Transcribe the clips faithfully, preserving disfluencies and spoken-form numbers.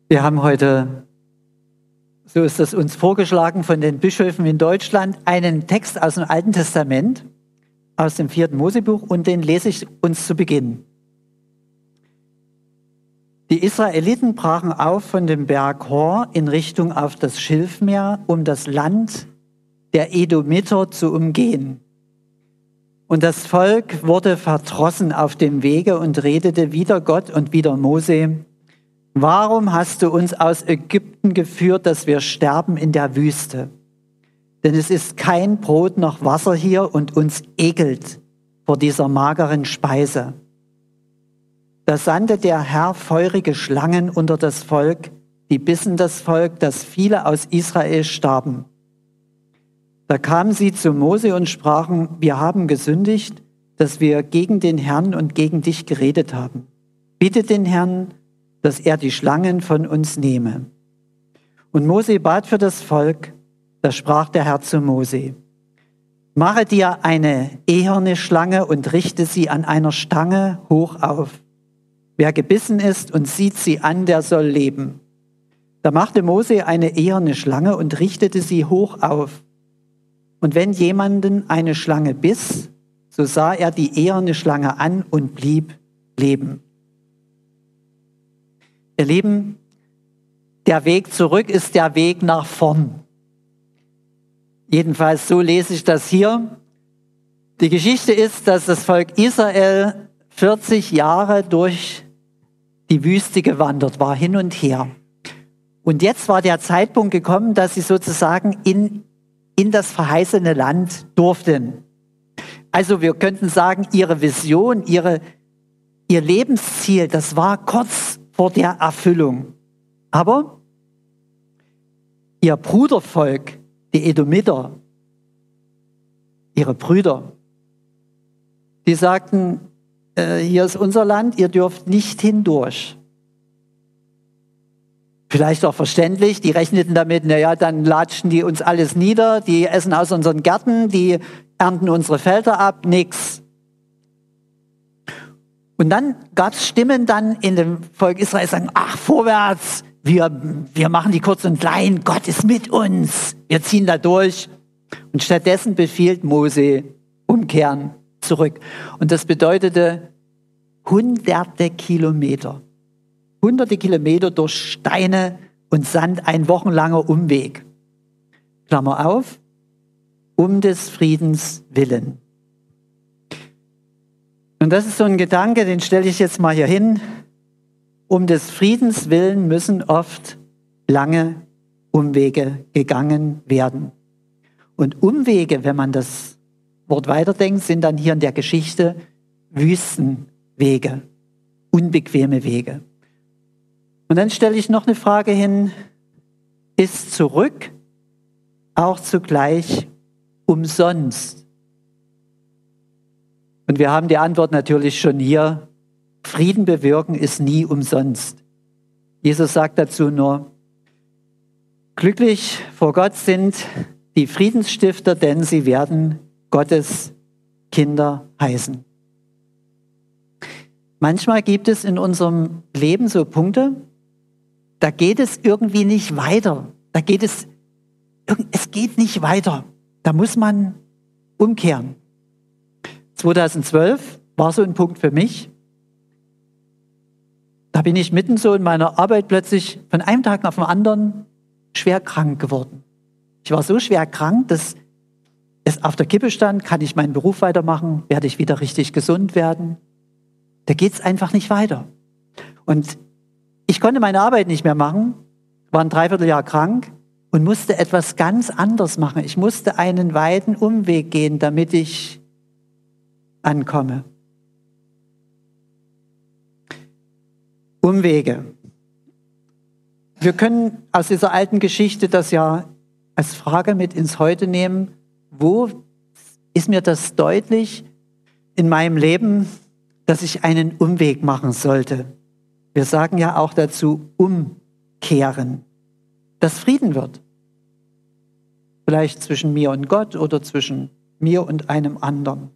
Wir haben heute, so ist es uns vorgeschlagen von den Bischöfen in Deutschland, einen Text aus dem Alten Testament, aus dem vierten Mosebuch, und den lese ich uns zu Beginn. Die Israeliten brachen auf von dem Berg Hor in Richtung auf das Schilfmeer, um das Land der Edomiter zu umgehen. Und das Volk wurde verdrossen auf dem Wege und redete wider Gott und wider Mose: Warum hast du uns aus Ägypten geführt, dass wir sterben in der Wüste? Denn es ist kein Brot noch Wasser hier und uns ekelt vor dieser mageren Speise. Da sandte der Herr feurige Schlangen unter das Volk, die bissen das Volk, dass viele aus Israel starben. Da kamen sie zu Mose und sprachen: Wir haben gesündigt, dass wir gegen den Herrn und gegen dich geredet haben. Bitte den Herrn, dass er die Schlangen von uns nehme. Und Mose bat für das Volk. Da sprach der Herr zu Mose: Mache dir eine eherne Schlange und richte sie an einer Stange hoch auf. Wer gebissen ist und sieht sie an, der soll leben. Da machte Mose eine eherne Schlange und richtete sie hoch auf. Und wenn jemanden eine Schlange biss, so sah er die eherne Schlange an und blieb leben. Ihr Lieben, der Weg zurück ist der Weg nach vorn. Jedenfalls so lese ich das hier. Die Geschichte ist, dass das Volk Israel vierzig Jahre durch die Wüste gewandert war, hin und her. Und jetzt war der Zeitpunkt gekommen, dass sie sozusagen in, in das verheißene Land durften. Also wir könnten sagen, ihre Vision, ihre, ihr Lebensziel, das war kurz vor der Erfüllung. Aber ihr Brudervolk, die Edomiter, ihre Brüder, die sagten: äh, hier ist unser Land, ihr dürft nicht hindurch. Vielleicht auch verständlich, die rechneten damit, naja, dann latschen die uns alles nieder, die essen aus unseren Gärten, die ernten unsere Felder ab, nix. Und dann gab es Stimmen dann in dem Volk Israel, die sagen: Ach, vorwärts, wir, wir machen die kurz und klein, Gott ist mit uns, wir ziehen da durch. Und stattdessen befiehlt Mose: Umkehren, zurück. Und das bedeutete hunderte Kilometer. Hunderte Kilometer durch Steine und Sand, ein wochenlanger Umweg. Klammer auf, um des Friedens willen. Und das ist so ein Gedanke, den stelle ich jetzt mal hier hin. Um des Friedens willen müssen oft lange Umwege gegangen werden. Und Umwege, wenn man das Wort weiterdenkt, sind dann hier in der Geschichte Wüstenwege, unbequeme Wege. Und dann stelle ich noch eine Frage hin: Ist zurück auch zugleich umsonst? Und wir haben die Antwort natürlich schon hier: Frieden bewirken ist nie umsonst. Jesus sagt dazu nur: Glücklich vor Gott sind die Friedensstifter, denn sie werden Gottes Kinder heißen. Manchmal gibt es in unserem Leben so Punkte, da geht es irgendwie nicht weiter. Da geht es, es geht nicht weiter. Da muss man umkehren. zweitausendzwölf war so ein Punkt für mich. Da bin ich mitten so in meiner Arbeit plötzlich von einem Tag auf den anderen schwer krank geworden. Ich war so schwer krank, dass es auf der Kippe stand: Kann ich meinen Beruf weitermachen? Werde ich wieder richtig gesund werden? Da geht es einfach nicht weiter. Und ich konnte meine Arbeit nicht mehr machen, war ein Dreivierteljahr krank und musste etwas ganz anderes machen. Ich musste einen weiten Umweg gehen, damit ich ankomme. Umwege. Wir können aus dieser alten Geschichte das ja als Frage mit ins Heute nehmen: Wo ist mir das deutlich in meinem Leben, dass ich einen Umweg machen sollte? Wir sagen ja auch dazu umkehren, dass Frieden wird. Vielleicht zwischen mir und Gott oder zwischen mir und einem anderen.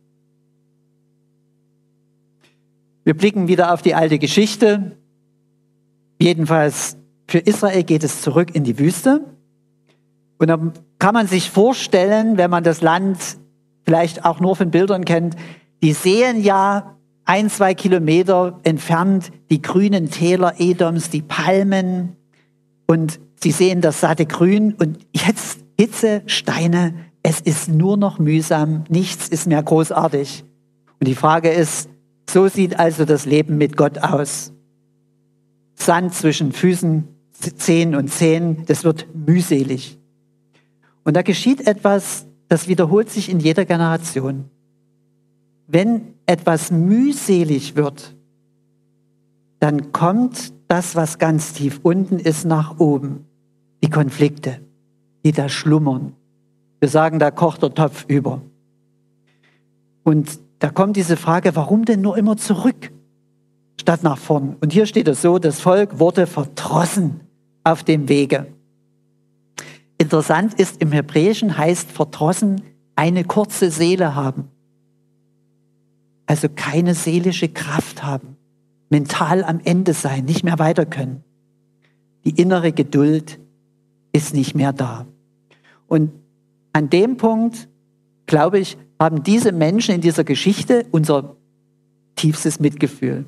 Wir blicken wieder auf die alte Geschichte. Jedenfalls für Israel geht es zurück in die Wüste. Und dann kann man sich vorstellen, wenn man das Land vielleicht auch nur von Bildern kennt, die sehen ja ein, zwei Kilometer entfernt die grünen Täler Edoms, die Palmen, und sie sehen das satte Grün und jetzt Hitze, Steine, es ist nur noch mühsam, nichts ist mehr großartig. Und die Frage ist, so sieht also das Leben mit Gott aus. Sand zwischen Füßen, Zehen und Zehen, das wird mühselig. Und da geschieht etwas, das wiederholt sich in jeder Generation. Wenn etwas mühselig wird, dann kommt das, was ganz tief unten ist, nach oben. Die Konflikte, die da schlummern. Wir sagen, da kocht der Topf über. Und da kommt diese Frage, warum denn nur immer zurück, statt nach vorn? Und hier steht es so, das Volk wurde verdrossen auf dem Wege. Interessant ist, im Hebräischen heißt verdrossen eine kurze Seele haben. Also keine seelische Kraft haben. Mental am Ende sein, nicht mehr weiter können. Die innere Geduld ist nicht mehr da. Und an dem Punkt, glaube ich, haben diese Menschen in dieser Geschichte unser tiefstes Mitgefühl.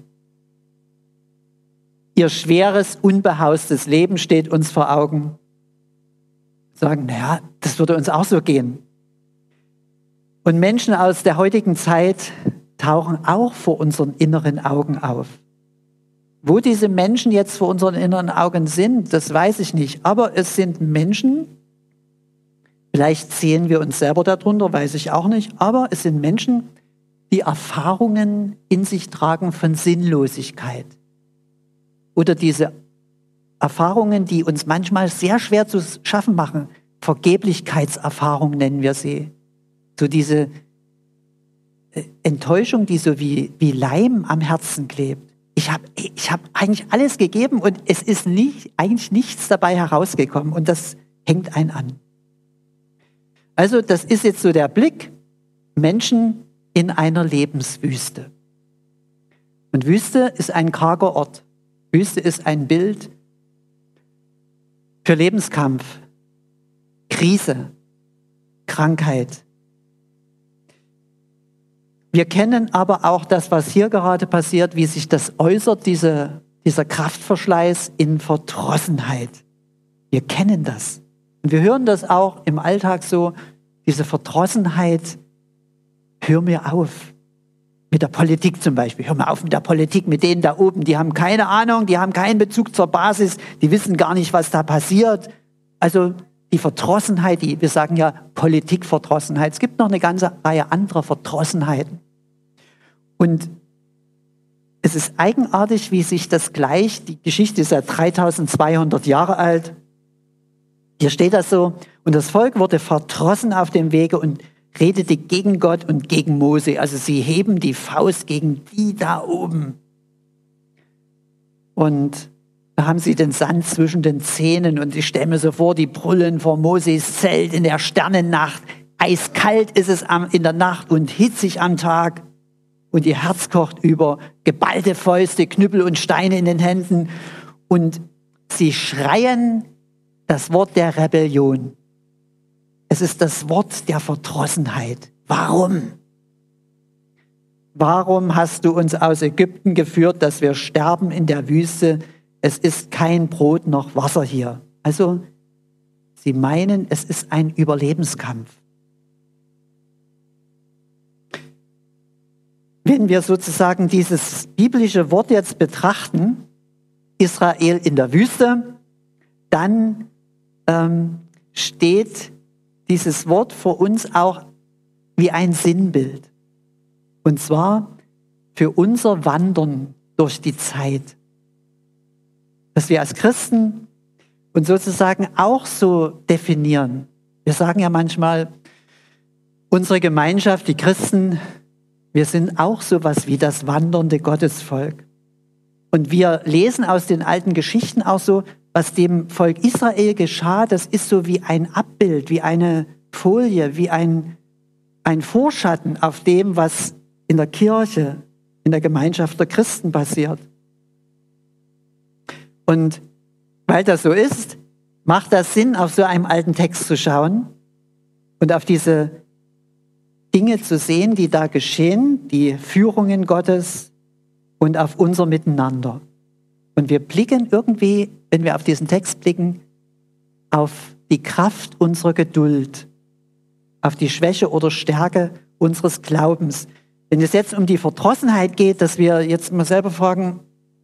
Ihr schweres, unbehaustes Leben steht uns vor Augen. Sagen, naja, das würde uns auch so gehen. Und Menschen aus der heutigen Zeit tauchen auch vor unseren inneren Augen auf. Wo diese Menschen jetzt vor unseren inneren Augen sind, das weiß ich nicht. Aber es sind Menschen, vielleicht sehen wir uns selber darunter, weiß ich auch nicht. Aber es sind Menschen, die Erfahrungen in sich tragen von Sinnlosigkeit. Oder diese Erfahrungen, die uns manchmal sehr schwer zu schaffen machen. Vergeblichkeitserfahrung nennen wir sie. So diese Enttäuschung, die so wie, wie Leim am Herzen klebt. Ich habe ich hab eigentlich alles gegeben und es ist nicht, eigentlich nichts dabei herausgekommen und das hängt einen an. Also das ist jetzt so der Blick, Menschen in einer Lebenswüste. Und Wüste ist ein karger Ort. Wüste ist ein Bild für Lebenskampf, Krise, Krankheit. Wir kennen aber auch das, was hier gerade passiert, wie sich das äußert, diese, dieser Kraftverschleiß in Verdrossenheit. Wir kennen das. Und wir hören das auch im Alltag so, diese Verdrossenheit, hör mir auf. Mit der Politik zum Beispiel. Hör mal auf mit der Politik, mit denen da oben. Die haben keine Ahnung, die haben keinen Bezug zur Basis, die wissen gar nicht, was da passiert. Also die Verdrossenheit, die, wir sagen ja Politikverdrossenheit. Es gibt noch eine ganze Reihe anderer Verdrossenheiten. Und es ist eigenartig, wie sich das gleich, die Geschichte ist ja dreitausendzweihundert Jahre alt. Hier steht das so, und das Volk wurde verdrossen auf dem Wege und redete gegen Gott und gegen Mose. Also sie heben die Faust gegen die da oben. Und da haben sie den Sand zwischen den Zähnen und ich stelle mir so vor, die brüllen vor Moses Zelt in der Sternennacht. Eiskalt ist es in der Nacht und hitzig am Tag. Und ihr Herz kocht über, geballte Fäuste, Knüppel und Steine in den Händen. Und sie schreien das Wort der Rebellion. Es ist das Wort der Verdrossenheit. Warum? Warum hast du uns aus Ägypten geführt, dass wir sterben in der Wüste? Es ist kein Brot noch Wasser hier. Also, sie meinen, es ist ein Überlebenskampf. Wenn wir sozusagen dieses biblische Wort jetzt betrachten, Israel in der Wüste, dann ähm, steht dieses Wort vor uns auch wie ein Sinnbild. Und zwar für unser Wandern durch die Zeit. Dass wir als Christen uns sozusagen auch so definieren. Wir sagen ja manchmal, unsere Gemeinschaft, die Christen, wir sind auch sowas wie das wandernde Gottesvolk. Und wir lesen aus den alten Geschichten auch so, was dem Volk Israel geschah, das ist so wie ein Abbild, wie eine Folie, wie ein, ein Vorschatten auf dem, was in der Kirche, in der Gemeinschaft der Christen passiert. Und weil das so ist, macht das Sinn, auf so einem alten Text zu schauen und auf diese Dinge zu sehen, die da geschehen, die Führungen Gottes und auf unser Miteinander. Und wir blicken irgendwie, wenn wir auf diesen Text blicken, auf die Kraft unserer Geduld, auf die Schwäche oder Stärke unseres Glaubens. Wenn es jetzt um die Verdrossenheit geht, dass wir jetzt mal selber fragen,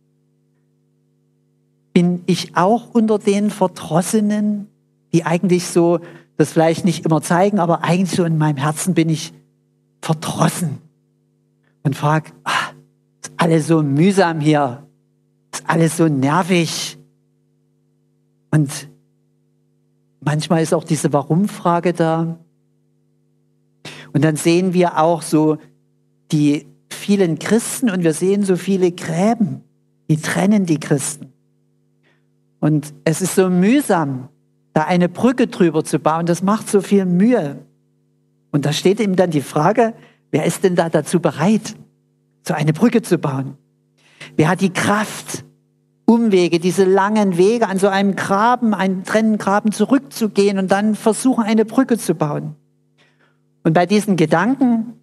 bin ich auch unter den Verdrossenen, die eigentlich so das vielleicht nicht immer zeigen, aber eigentlich so in meinem Herzen bin ich verdrossen und frage, ach, ist alles so mühsam hier, ist alles so nervig. Und manchmal ist auch diese Warum-Frage da. Und dann sehen wir auch so die vielen Christen und wir sehen so viele Gräben, die trennen die Christen. Und es ist so mühsam, da eine Brücke drüber zu bauen. Das macht so viel Mühe. Und da steht ihm dann die Frage, wer ist denn da dazu bereit, so eine Brücke zu bauen? Wer hat die Kraft, Umwege, diese langen Wege an so einem Graben, einen trennenden Graben zurückzugehen und dann versuchen, eine Brücke zu bauen? Und bei diesen Gedanken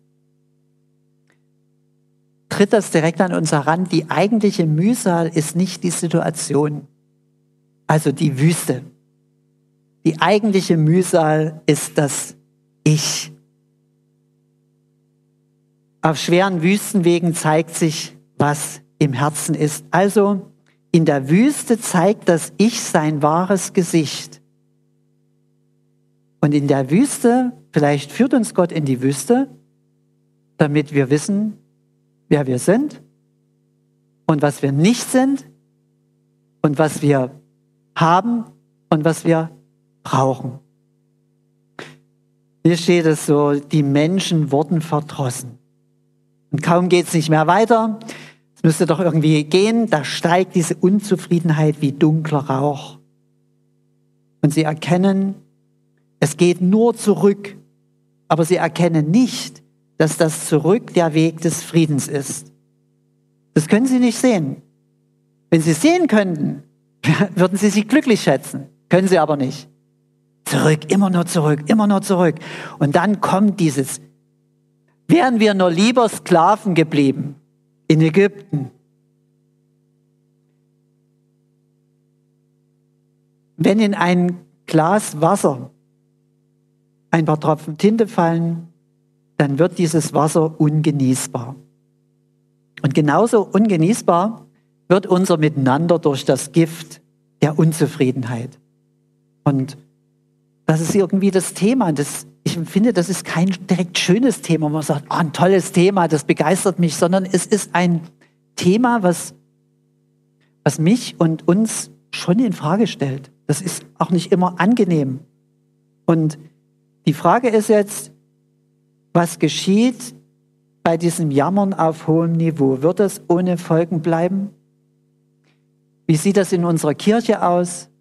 tritt das direkt an uns heran. Die eigentliche Mühsal ist nicht die Situation, also die Wüste. Die eigentliche Mühsal ist das Ich. Auf schweren Wüstenwegen zeigt sich, was im Herzen ist. Also in der Wüste zeigt das Ich sein wahres Gesicht. Und in der Wüste, vielleicht führt uns Gott in die Wüste, damit wir wissen, wer wir sind und was wir nicht sind und was wir haben und was wir brauchen. Hier steht es so, die Menschen wurden verdrossen. Und kaum geht es nicht mehr weiter. Es müsste doch irgendwie gehen. Da steigt diese Unzufriedenheit wie dunkler Rauch. Und sie erkennen, es geht nur zurück. Aber sie erkennen nicht, dass das Zurück der Weg des Friedens ist. Das können sie nicht sehen. Wenn sie es sehen könnten, würden sie sich glücklich schätzen. Können sie aber nicht. Zurück, immer nur zurück, immer nur zurück. Und dann kommt dieses, wären wir nur lieber Sklaven geblieben in Ägypten. Wenn in ein Glas Wasser ein paar Tropfen Tinte fallen, dann wird dieses Wasser ungenießbar. Und genauso ungenießbar wird unser Miteinander durch das Gift der Unzufriedenheit. Und das ist irgendwie das Thema. Das, ich finde, das ist kein direkt schönes Thema, wo man sagt, oh, ein tolles Thema, das begeistert mich, sondern es ist ein Thema, was, was mich und uns schon in Frage stellt. Das ist auch nicht immer angenehm. Und die Frage ist jetzt, was geschieht bei diesem Jammern auf hohem Niveau? Wird das ohne Folgen bleiben? Wie sieht das in unserer Kirche aus?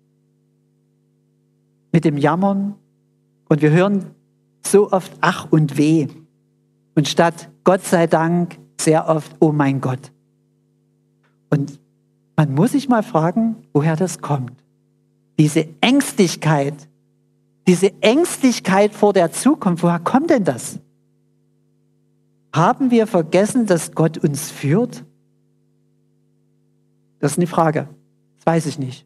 Mit dem Jammern? Und wir hören so oft Ach und Weh. Und statt Gott sei Dank sehr oft Oh mein Gott. Und man muss sich mal fragen, woher das kommt. Diese Ängstlichkeit, diese Ängstlichkeit vor der Zukunft, woher kommt denn das? Haben wir vergessen, dass Gott uns führt? Das ist eine Frage. Das weiß ich nicht.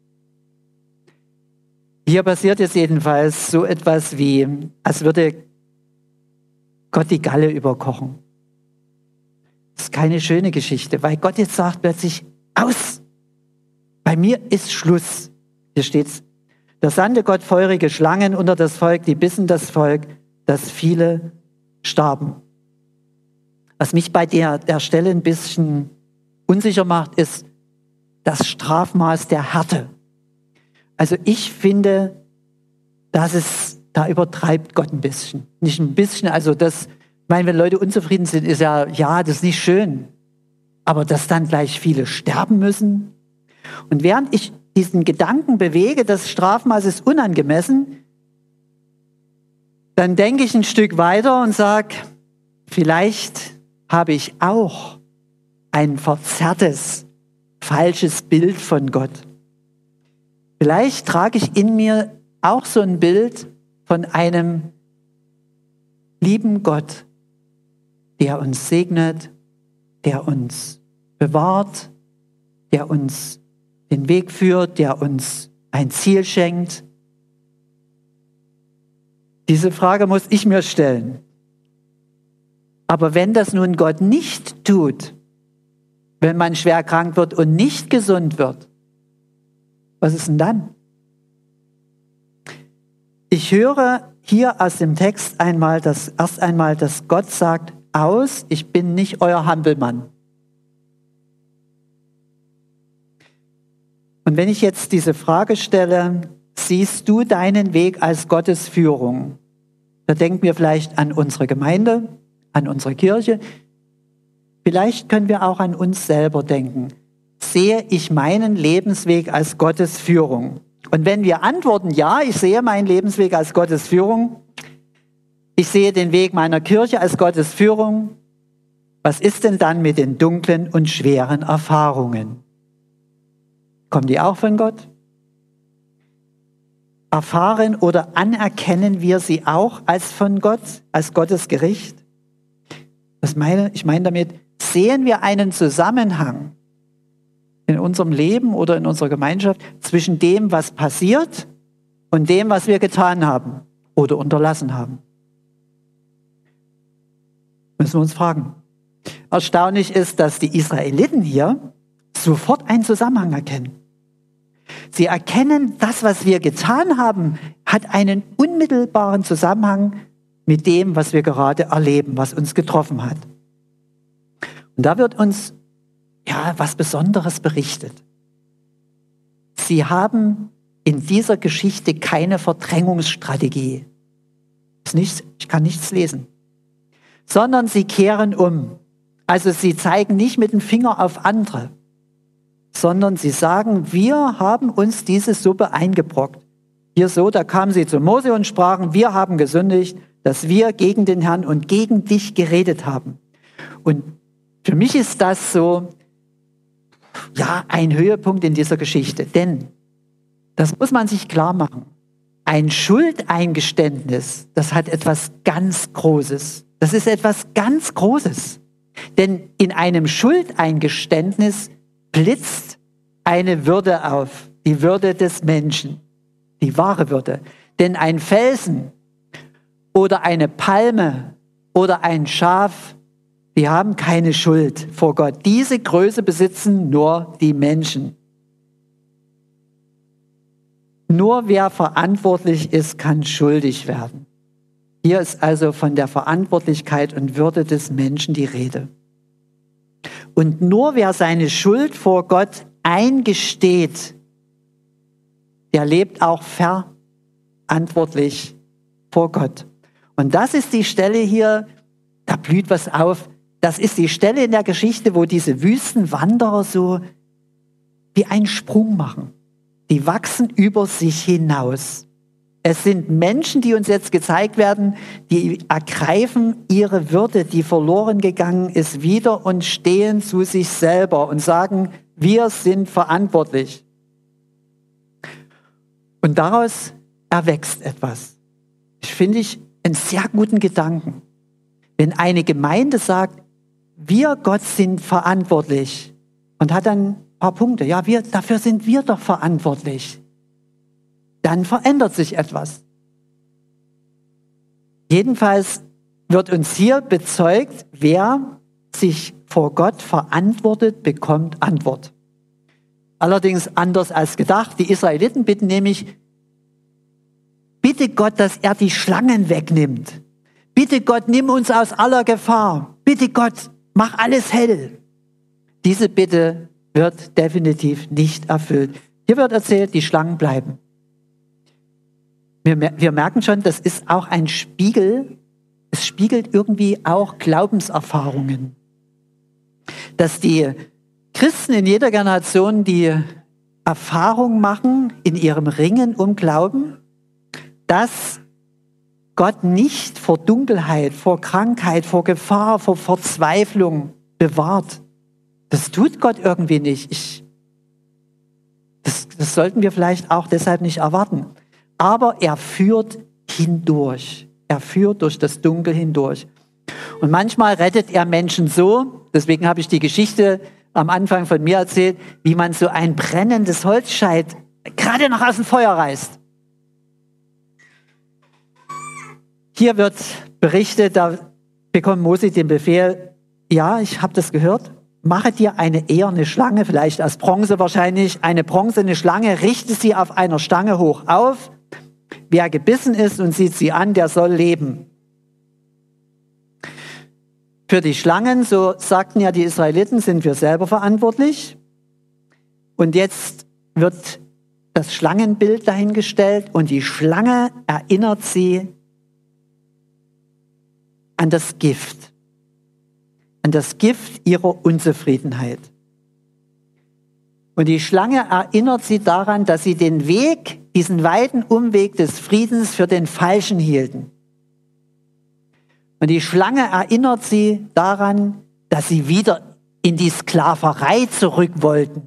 Hier passiert jetzt jedenfalls so etwas wie, als würde Gott die Galle überkochen. Das ist keine schöne Geschichte, weil Gott jetzt sagt plötzlich, aus! Bei mir ist Schluss. Hier steht's. Da sandte Gott feurige Schlangen unter das Volk, die bissen das Volk, dass viele starben. Was mich bei der, der Stelle ein bisschen unsicher macht, ist das Strafmaß der Härte. Also ich finde, dass es, da übertreibt Gott ein bisschen. Nicht ein bisschen, also das, ich meine, wenn Leute unzufrieden sind, ist ja, ja, das ist nicht schön. Aber dass dann gleich viele sterben müssen. Und während ich diesen Gedanken bewege, das Strafmaß ist unangemessen, dann denke ich ein Stück weiter und sage, vielleicht habe ich auch ein verzerrtes, falsches Bild von Gott. Vielleicht trage ich in mir auch so ein Bild von einem lieben Gott, der uns segnet, der uns bewahrt, der uns den Weg führt, der uns ein Ziel schenkt. Diese Frage muss ich mir stellen. Aber wenn das nun Gott nicht tut, wenn man schwer krank wird und nicht gesund wird, was ist denn dann? Ich höre hier aus dem Text einmal, dass, erst einmal, dass Gott sagt, aus, ich bin nicht euer Hampelmann. Und wenn ich jetzt diese Frage stelle, siehst du deinen Weg als Gottes Führung? Da denken wir vielleicht an unsere Gemeinde, an unsere Kirche. Vielleicht können wir auch an uns selber denken. Sehe ich meinen Lebensweg als Gottes Führung? Und wenn wir antworten, ja, ich sehe meinen Lebensweg als Gottes Führung, ich sehe den Weg meiner Kirche als Gottes Führung, was ist denn dann mit den dunklen und schweren Erfahrungen? Kommen die auch von Gott? Erfahren oder anerkennen wir sie auch als von Gott, als Gottes Gericht? Was meine, ich meine damit, sehen wir einen Zusammenhang in unserem Leben oder in unserer Gemeinschaft zwischen dem, was passiert und dem, was wir getan haben oder unterlassen haben? Müssen wir uns fragen. Erstaunlich ist, dass die Israeliten hier sofort einen Zusammenhang erkennen. Sie erkennen, das, was wir getan haben, hat einen unmittelbaren Zusammenhang mit dem, was wir gerade erleben, was uns getroffen hat. Und da wird uns ja was Besonderes berichtet. Sie haben in dieser Geschichte keine Verdrängungsstrategie. Ist nichts, ich kann nichts lesen. Sondern sie kehren um. Also sie zeigen nicht mit dem Finger auf andere, sondern sie sagen, wir haben uns diese Suppe eingebrockt. Hier so, da kamen sie zu Mose und sprachen, wir haben gesündigt, dass wir gegen den Herrn und gegen dich geredet haben. Und für mich ist das so, ja, ein Höhepunkt in dieser Geschichte. Denn, das muss man sich klar machen, ein Schuldeingeständnis, das hat etwas ganz Großes. Das ist etwas ganz Großes. Denn in einem Schuldeingeständnis blitzt eine Würde auf, die Würde des Menschen, die wahre Würde. Denn ein Felsen oder eine Palme oder ein Schaf, die haben keine Schuld vor Gott. Diese Größe besitzen nur die Menschen. Nur wer verantwortlich ist, kann schuldig werden. Hier ist also von der Verantwortlichkeit und Würde des Menschen die Rede. Und nur wer seine Schuld vor Gott eingesteht, der lebt auch verantwortlich vor Gott. Und das ist die Stelle hier, da blüht was auf. Das ist die Stelle in der Geschichte, wo diese Wüstenwanderer so wie einen Sprung machen. Die wachsen über sich hinaus. Es sind Menschen, die uns jetzt gezeigt werden, die ergreifen ihre Würde, die verloren gegangen ist, wieder und stehen zu sich selber und sagen, wir sind verantwortlich. Und daraus erwächst etwas. Ich finde ich einen sehr guten Gedanken. Wenn eine Gemeinde sagt, wir Gott sind verantwortlich und hat dann ein paar Punkte, ja, wir, dafür sind wir doch verantwortlich, dann verändert sich etwas. Jedenfalls wird uns hier bezeugt, wer sich vor Gott verantwortet, bekommt Antwort. Allerdings anders als gedacht. Die Israeliten bitten nämlich, bitte Gott, dass er die Schlangen wegnimmt. Bitte Gott, nimm uns aus aller Gefahr. Bitte Gott, mach alles hell. Diese Bitte wird definitiv nicht erfüllt. Hier wird erzählt, die Schlangen bleiben. Wir, wir merken schon, das ist auch ein Spiegel. Es spiegelt irgendwie auch Glaubenserfahrungen. Dass die Christen in jeder Generation die Erfahrung machen in ihrem Ringen um Glauben, dass Gott nicht vor Dunkelheit, vor Krankheit, vor Gefahr, vor Verzweiflung bewahrt. Das tut Gott irgendwie nicht. Ich, Das, das sollten wir vielleicht auch deshalb nicht erwarten. Aber er führt hindurch. Er führt durch das Dunkel hindurch. Und manchmal rettet er Menschen so, deswegen habe ich die Geschichte am Anfang von mir erzählt, wie man so ein brennendes Holzscheit gerade noch aus dem Feuer reißt. Hier wird berichtet, da bekommt Mose den Befehl, ja, ich habe das gehört, mache dir eine eherne Schlange, vielleicht aus Bronze wahrscheinlich, eine bronzene Schlange, richte sie auf einer Stange hoch auf. Wer gebissen ist und sieht sie an, der soll leben. Für die Schlangen, so sagten ja die Israeliten, sind wir selber verantwortlich. Und jetzt wird das Schlangenbild dahingestellt und die Schlange erinnert sie an das Gift, an das Gift ihrer Unzufriedenheit. Und die Schlange erinnert sie daran, dass sie den Weg, diesen weiten Umweg des Friedens für den Falschen hielten. Und die Schlange erinnert sie daran, dass sie wieder in die Sklaverei zurück wollten.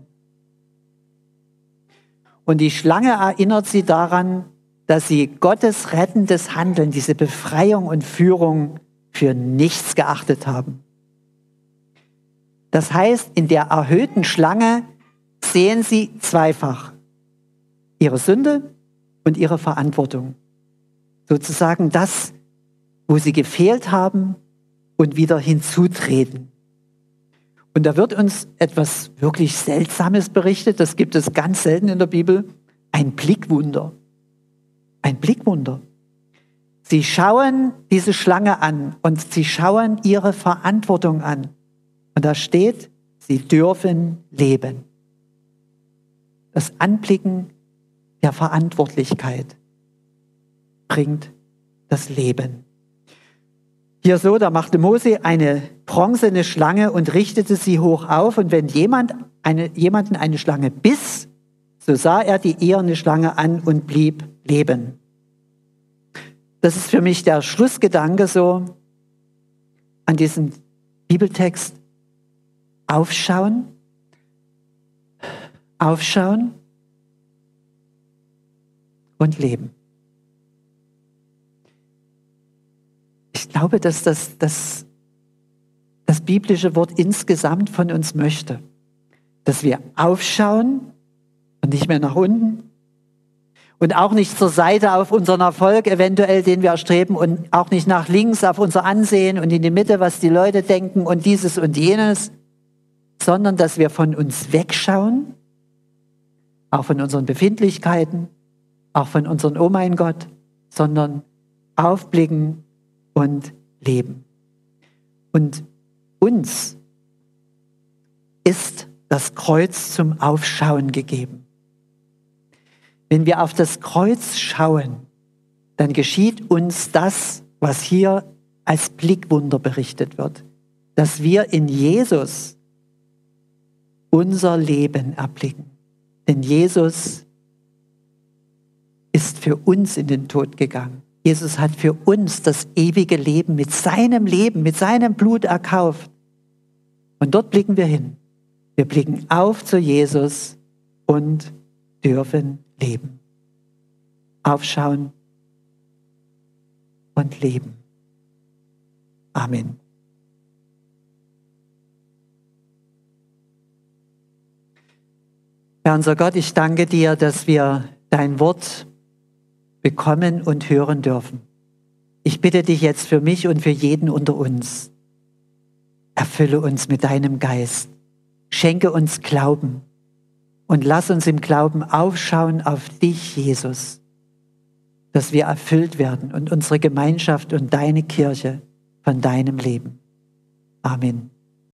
Und die Schlange erinnert sie daran, dass sie Gottes rettendes Handeln, diese Befreiung und Führung für nichts geachtet haben. Das heißt, in der erhöhten Schlange sehen sie zweifach ihre Sünde und ihre Verantwortung. Sozusagen das, wo sie gefehlt haben und wieder hinzutreten. Und da wird uns etwas wirklich Seltsames berichtet, das gibt es ganz selten in der Bibel, ein Blickwunder. Ein Blickwunder. Sie schauen diese Schlange an und sie schauen ihre Verantwortung an. Und da steht, sie dürfen leben. Das Anblicken der Verantwortlichkeit bringt das Leben. Hier so, da machte Mose eine bronzene Schlange und richtete sie hoch auf. Und wenn jemand eine, jemanden eine Schlange biss, so sah er die eherne Schlange an und blieb leben. Das ist für mich der Schlussgedanke so an diesem Bibeltext. Aufschauen, aufschauen und leben. Ich glaube, dass das, das das biblische Wort insgesamt von uns möchte. Dass wir aufschauen und nicht mehr nach unten und auch nicht zur Seite auf unseren Erfolg eventuell, den wir erstreben und auch nicht nach links auf unser Ansehen und in die Mitte, was die Leute denken und dieses und jenes, sondern dass wir von uns wegschauen, auch von unseren Befindlichkeiten, auch von unseren Oh mein Gott, sondern aufblicken und leben. Und uns ist das Kreuz zum Aufschauen gegeben. Wenn wir auf das Kreuz schauen, dann geschieht uns das, was hier als Blickwunder berichtet wird, dass wir in Jesus unser Leben erblicken. Denn Jesus ist für uns in den Tod gegangen. Jesus hat für uns das ewige Leben mit seinem Leben, mit seinem Blut erkauft. Und dort blicken wir hin. Wir blicken auf zu Jesus und dürfen leben. Aufschauen und leben. Amen. Herr unser Gott, ich danke dir, dass wir dein Wort bekommen und hören dürfen. Ich bitte dich jetzt für mich und für jeden unter uns. Erfülle uns mit deinem Geist. Schenke uns Glauben und lass uns im Glauben aufschauen auf dich, Jesus, dass wir erfüllt werden und unsere Gemeinschaft und deine Kirche von deinem Leben. Amen.